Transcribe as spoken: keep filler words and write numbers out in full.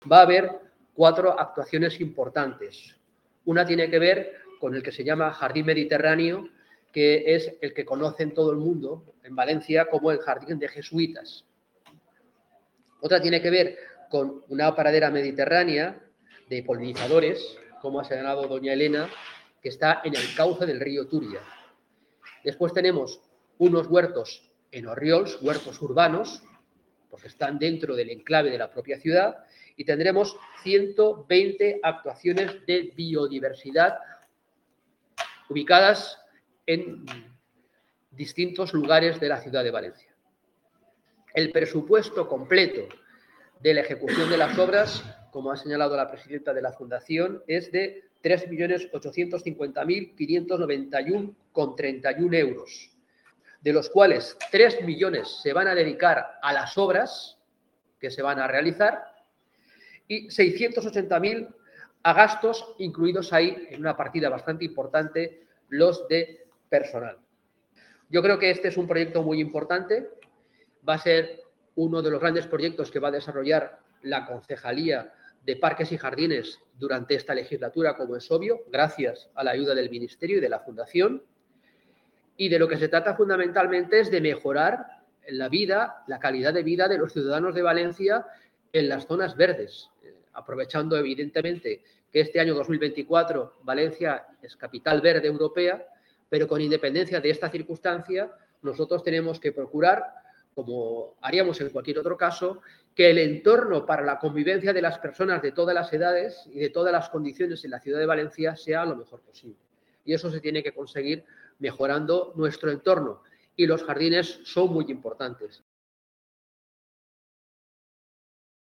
va a haber cuatro actuaciones importantes. Una tiene que ver con el que se llama Jardín Mediterráneo, que es el que conocen todo el mundo en Valencia como el Jardín de Jesuitas. Otra tiene que ver con una pradera mediterránea de polinizadores, como ha señalado doña Elena, que está en el cauce del río Turia. Después tenemos unos huertos en Orriols, huertos urbanos, porque están dentro del enclave de la propia ciudad, y tendremos ciento veinte actuaciones de biodiversidad ubicadas en distintos lugares de la ciudad de Valencia. El presupuesto completo de la ejecución de las obras, como ha señalado la presidenta de la Fundación, es de tres millones ochocientos cincuenta mil quinientos noventa y uno coma treinta y uno euros, de los cuales tres millones se van a dedicar a las obras que se van a realizar y seiscientos ochenta mil a gastos, incluidos ahí en una partida bastante importante los de personal. Yo creo que este es un proyecto muy importante, va a ser uno de los grandes proyectos que va a desarrollar la Concejalía de Parques y Jardines durante esta legislatura, como es obvio, gracias a la ayuda del Ministerio y de la Fundación. Y de lo que se trata fundamentalmente es de mejorar la vida, la calidad de vida de los ciudadanos de Valencia en las zonas verdes, eh, aprovechando evidentemente que este año dos mil veinticuatro Valencia es capital verde europea, pero con independencia de esta circunstancia, nosotros tenemos que procurar, como haríamos en cualquier otro caso, que el entorno para la convivencia de las personas de todas las edades y de todas las condiciones en la ciudad de Valencia sea lo mejor posible. Y eso se tiene que conseguir mejorando nuestro entorno. Y los jardines son muy importantes.